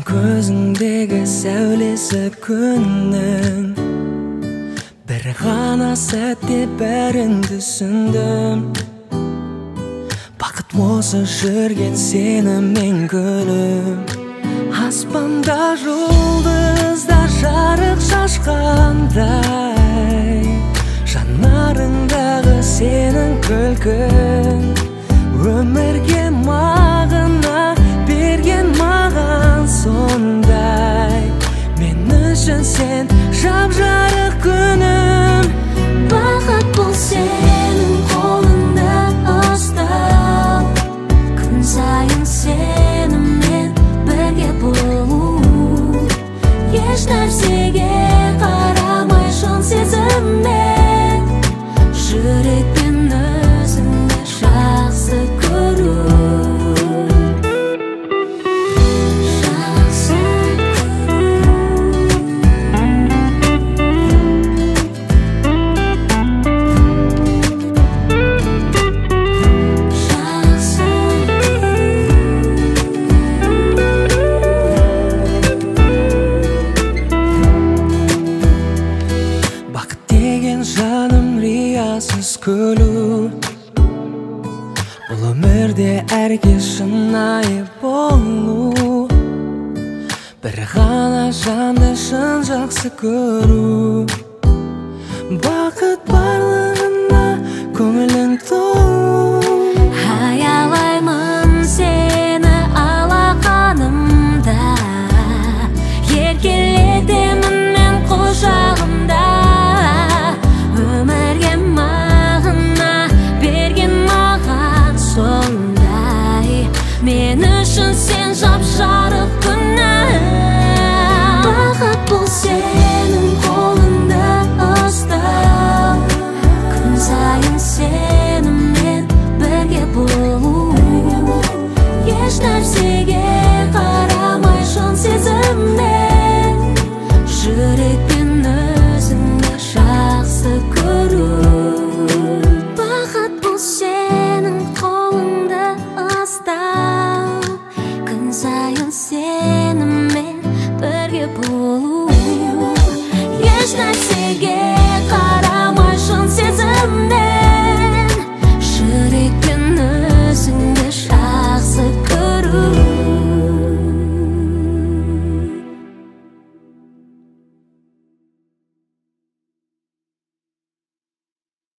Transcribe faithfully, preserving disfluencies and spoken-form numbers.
Көзіңдегі сәулесі күннің, бір ғана сәтте бәрін түсіндім. Бақыт осы жүрген сені мен күнім. Аспанда жұлдыздар жарық шашқандай, жанарыңдағы сенің күлкің өмірге мағына берген маған сондай. Мен үшін сен жап-жарық күнім. Бақыт бұл сенің қолыңда ұстау, күн сайын сенімен бірге болу. Еш нәрсеге қарамай шын сезіммен, жүрекпен өзіңді жақсы көру. Жаным риясыз күлу, бұл өмірде әркез шынайы болу. Бір ғана жанды шын жақсы көру. Бақыт барлығына көңілің толу. Аялаймын сені алақанымда, еркелетемін мен құшағымда. Өмірге мағына берген маған сондай. Мен үшін сен жап-жарық күнім. Бақыт бұл сенің қолыңда ұстау, күн сайын сенімен бірге болу. Еш нәрсеге қарамай шын сезіммен, жүрекпен өзіңді жақсы көру. Бақыт бұл сенің қолыңда ұстау, күн сайын сенімен бірге болу. Еш нәрсе